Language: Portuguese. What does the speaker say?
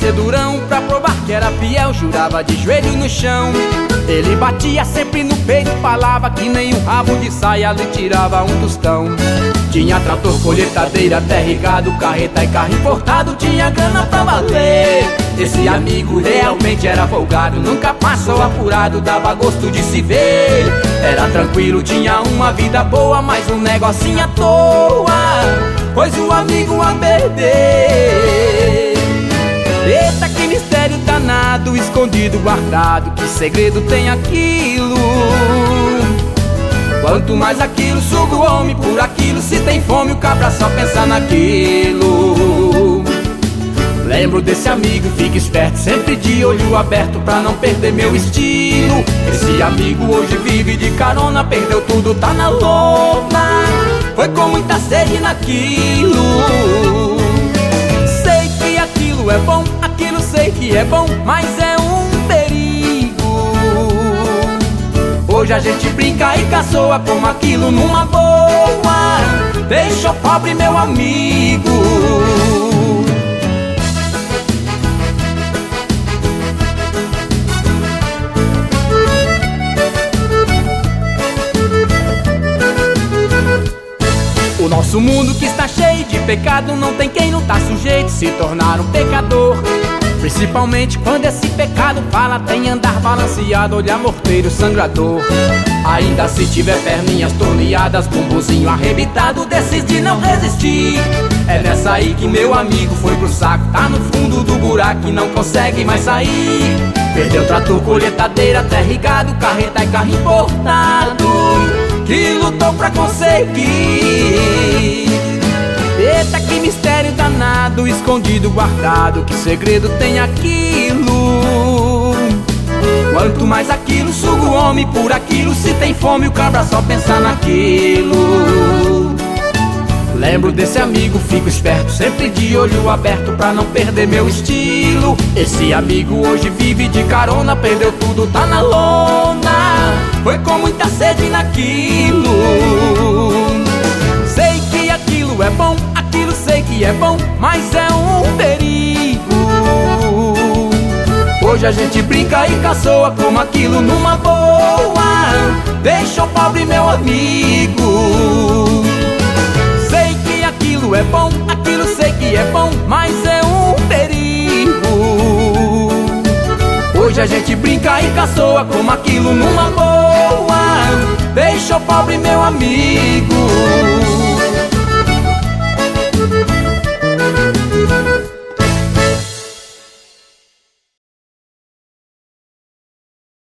ser durão, pra provar que era fiel, jurava de joelho no chão. Ele batia sempre no peito, falava que nem um rabo de saia lhe tirava um tostão. Tinha trator, colheitadeira, terra e gado, carreta e carro importado, tinha grana pra valer. Esse amigo realmente era folgado, nunca passou apurado, dava gosto de se ver. Era tranquilo, tinha uma vida boa, mas um negocinho à toa, pois o amigo a perder. Eita, que mistério danado, escondido, guardado, que segredo tem aquilo? Quanto mais aquilo, suga o homem por aquilo. Se tem fome, o cabra só pensa naquilo. Lembro desse amigo, fica esperto, sempre de olho aberto pra não perder meu estilo. Esse amigo hoje vive de carona, perdeu tudo, tá na lona, foi com muita sede naquilo. Sei que aquilo é bom, aquilo sei que é bom, mas é um perigo. Hoje a gente brinca e caçoa como aquilo numa boa, deixa o pobre meu amigo. O nosso mundo que está cheio de pecado, não tem quem não tá sujeito a se tornar um pecador. Principalmente quando esse pecado fala, tem andar balanceado, olhar morteiro sangrador. Ainda se tiver perninhas torneadas, bumbumzinho arrebitado, desses de não resistir. É nessa aí que meu amigo foi pro saco, tá no fundo do buraco e não consegue mais sair. Perdeu trator, colheitadeira, terra e gado, carreta e carro importado, que lutou pra conseguir. Eita, que mistério danado, escondido, guardado, que segredo tem aquilo? Quanto mais aquilo, suga o homem por aquilo. Se tem fome, o cabra só pensa naquilo. Lembro desse amigo, fico esperto, sempre de olho aberto pra não perder meu estilo. Esse amigo hoje vive de carona, perdeu tudo, tá na lona, foi com muita sede naquilo. Sei que aquilo é bom, aquilo sei que é bom, mas é um perigo. Hoje a gente brinca e caçoa como aquilo numa boa, deixa o pobre meu amigo. Sei que aquilo é bom, aquilo sei que é bom, mas é um perigo. Hoje a gente brinca e caçoa como aquilo numa boa, deixa o pobre meu amigo.